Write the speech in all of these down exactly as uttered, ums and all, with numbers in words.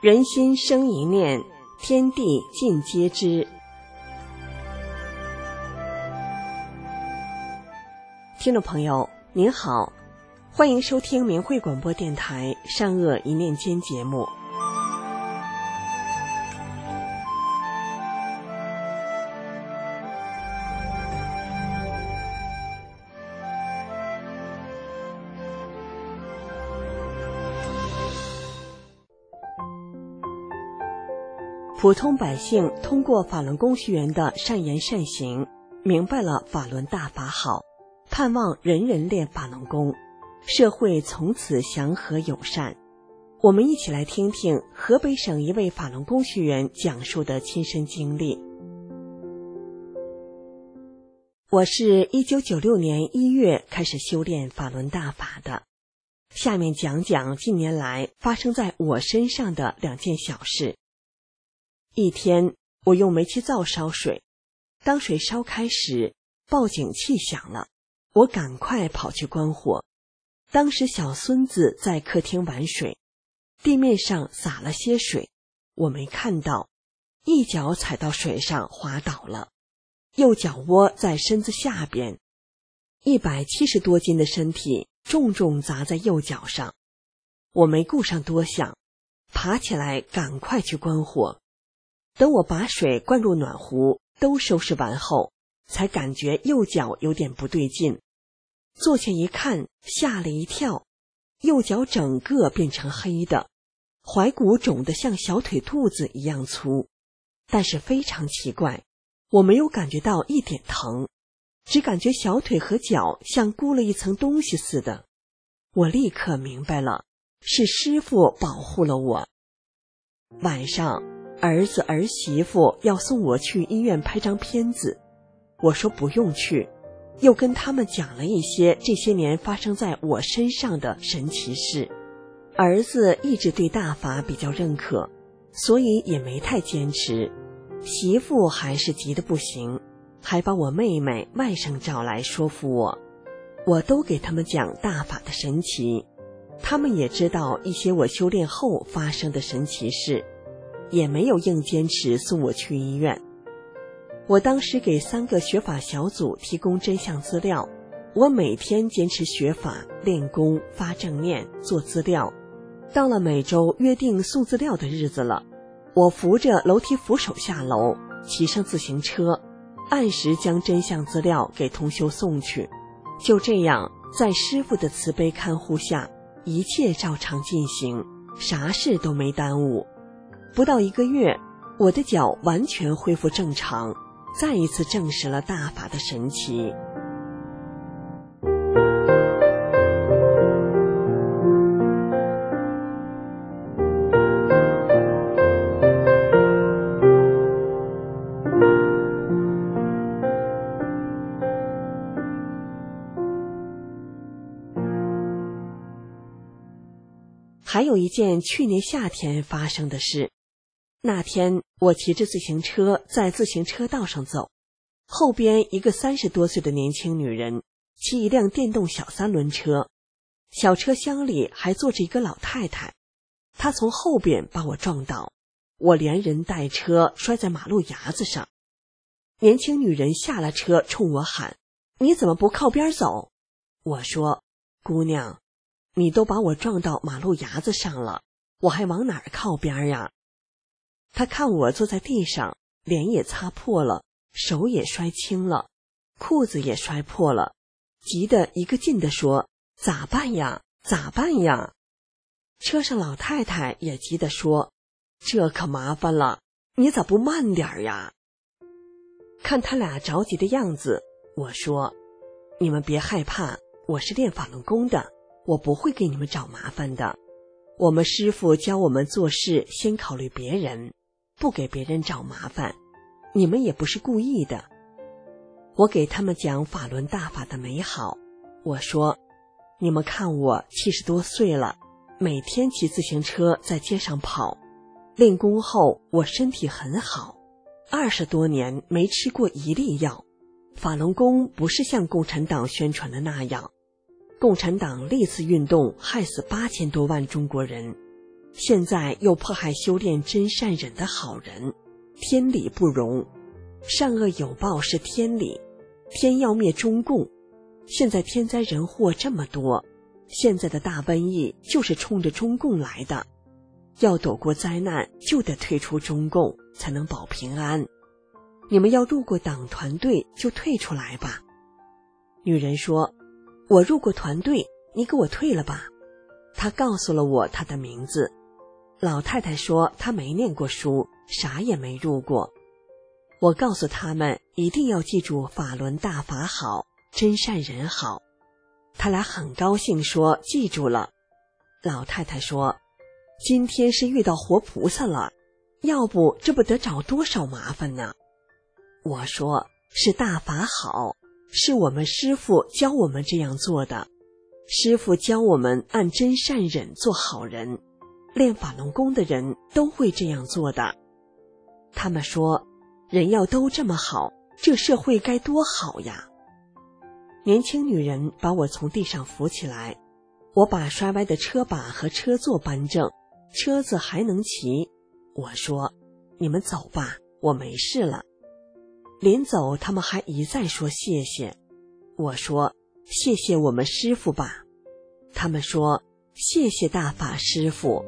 人心生一念，天地尽皆知。听众朋友您好，欢迎收听明慧广播电台善恶一念间节目。普通百姓通过法轮功学员的善言善行，明白了法轮大法好，盼望人人练法轮功，社会从此祥和友善。我们一起来听听河北省一位法轮功学员讲述的亲身经历。我是一九九六年一月开始修炼法轮大法的，下面讲讲近年来发生在我身上的两件小事。一天，我用煤气灶烧水，当水烧开时，报警器响了，我赶快跑去关火。当时小孙子在客厅玩水，地面上洒了些水，我没看到，一脚踩到水上滑倒了，右脚窝在身子下边，一百七十多斤的身体重重砸在右脚上。我没顾上多想，爬起来赶快去关火。等我把水灌入暖壶都收拾完后，才感觉右脚有点不对劲，坐下一看，吓了一跳，右脚整个变成黑的，踝骨肿得像小腿肚子一样粗，但是非常奇怪，我没有感觉到一点疼，只感觉小腿和脚像箍了一层东西似的。我立刻明白了，是师父保护了我。晚上儿子儿媳妇要送我去医院拍张片子，我说不用去，又跟他们讲了一些这些年发生在我身上的神奇事。儿子一直对大法比较认可，所以也没太坚持，媳妇还是急得不行，还把我妹妹外甥找来说服我。我都给他们讲大法的神奇，他们也知道一些我修炼后发生的神奇事，也没有硬坚持送我去医院。我当时给三个学法小组提供真相资料，我每天坚持学法、练功、发正念、做资料。到了每周约定送资料的日子了，我扶着楼梯扶手下楼，骑上自行车，按时将真相资料给同修送去。就这样，在师父的慈悲看护下，一切照常进行，啥事都没耽误。不到一个月，我的脚完全恢复正常，再一次证实了大法的神奇。还有一件去年夏天发生的事。那天我骑着自行车在自行车道上走，后边一个三十多岁的年轻女人骑一辆电动小三轮车，小车厢里还坐着一个老太太，她从后边把我撞倒，我连人带车摔在马路牙子上。年轻女人下了车冲我喊：你怎么不靠边走？我说：姑娘，你都把我撞到马路牙子上了，我还往哪儿靠边呀？他看我坐在地上，脸也擦破了，手也摔青了，裤子也摔破了，急得一个劲地说：咋办呀？咋办呀？车上老太太也急地说：这可麻烦了，你咋不慢点呀？看他俩着急的样子，我说：你们别害怕，我是练法轮功的，我不会给你们找麻烦的。我们师父教我们做事先考虑别人，不给别人找麻烦，你们也不是故意的。我给他们讲法轮大法的美好，我说：你们看我七十多岁了，每天骑自行车在街上跑，练功后我身体很好，二十多年没吃过一粒药。法轮功不是像共产党宣传的那样，共产党历次运动害死八千多万中国人， 现在又迫害修炼真善忍的好人，天理不容。善恶有报是天理，天要灭中共。现在天灾人祸这么多，现在的大瘟疫就是冲着中共来的，要躲过灾难就得退出中共，才能保平安。你们要入过党团队就退出来吧。女人说，我入过团队，你给我退了吧。她告诉了我她的名字。老太太说她没念过书，啥也没入过。我告诉他们一定要记住法轮大法好，真善人好。他俩很高兴说记住了。老太太说，今天是遇到活菩萨了，要不这不得找多少麻烦呢。我说，是大法好，是我们师父教我们这样做的。师父教我们按真善忍做好人，练法轮功的人都会这样做的。他们说，人要都这么好，这社会该多好呀。年轻女人把我从地上扶起来，我把摔歪的车把和车座搬正，车子还能骑。我说，你们走吧，我没事了。临走他们还一再说谢谢。我说，谢谢我们师父吧。他们说，谢谢大法师父。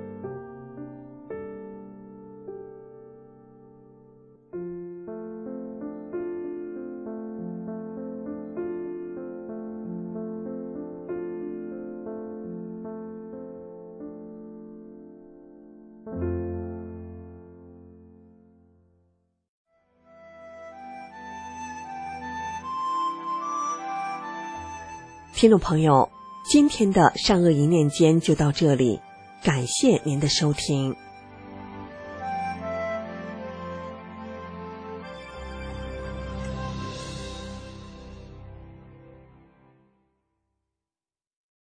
听众朋友，今天的善恶一念间就到这里，感谢您的收听。